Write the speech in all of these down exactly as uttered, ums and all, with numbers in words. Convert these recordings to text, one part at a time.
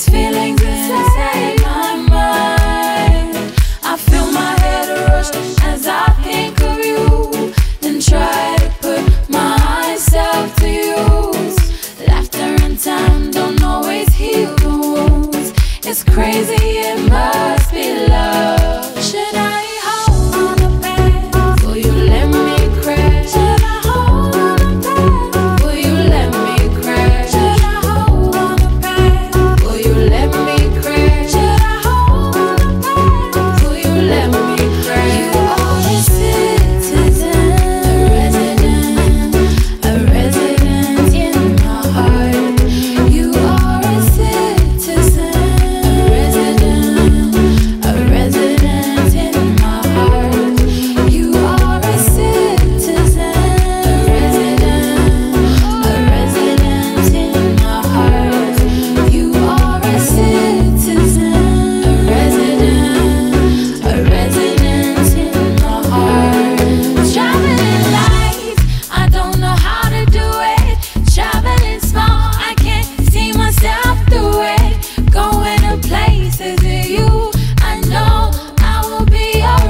these feelings inside my mind. I feel my head rush as I think of you, then try to put myself to use. Laughter and time don't always heal the wounds. It's crazy, it must be love. Should I hold on the past? Will you let me crash? Should I hold on the past? Will you let me crash? Should I hold on the past? Will you let me crash? Should I hold on the past? Will you let me crash? You are a citizen, a resident, a resident in my heart. You are a citizen, a resident, a resident in my heart. You are a citizen, a resident, a resident in my heart. You are a citizen, a resident, a resident in my heart. Traveling light, I don't know how to do it. Traveling small, I can't see myself through it. Going to places with you, I know I will be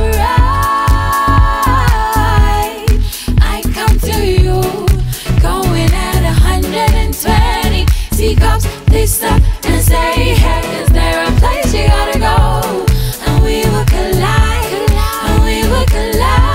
alright. I come to you, going at a hundred and twenty. Teacups, they stop and say, hey, is there a place you gotta go? And we would collide, and we would collide.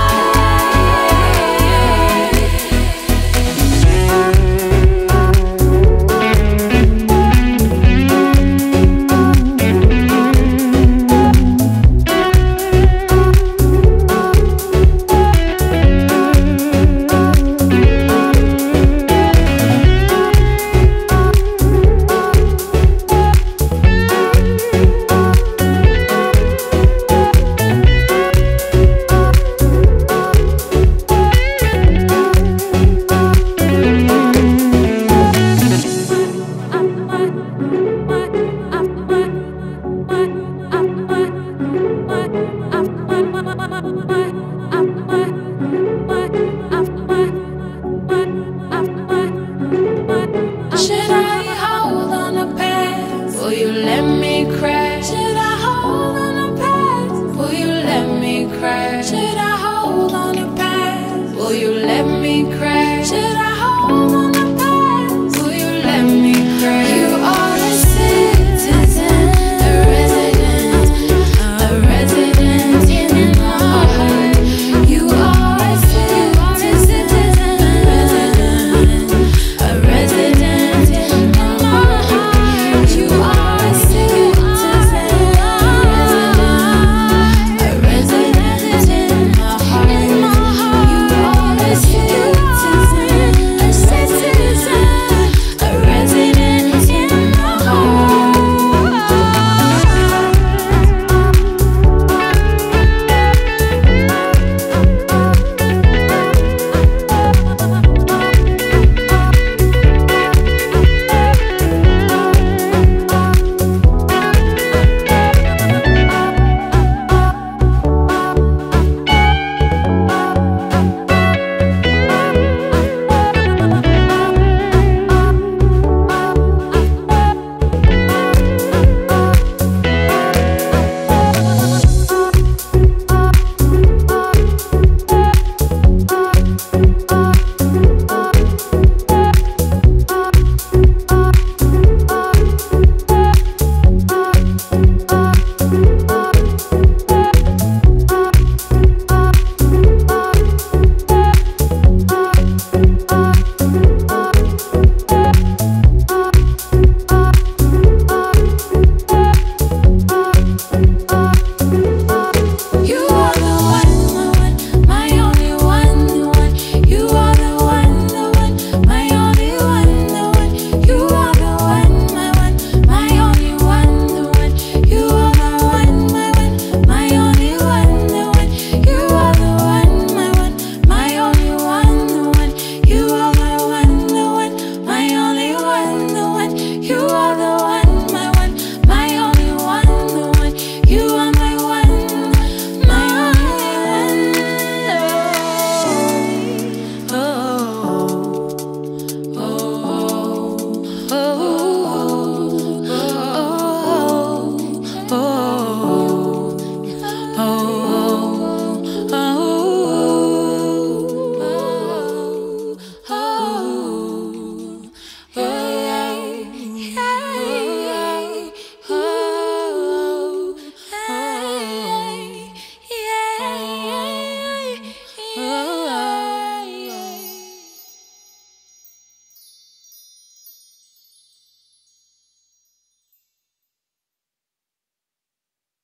Should I hold on the past? Will you let me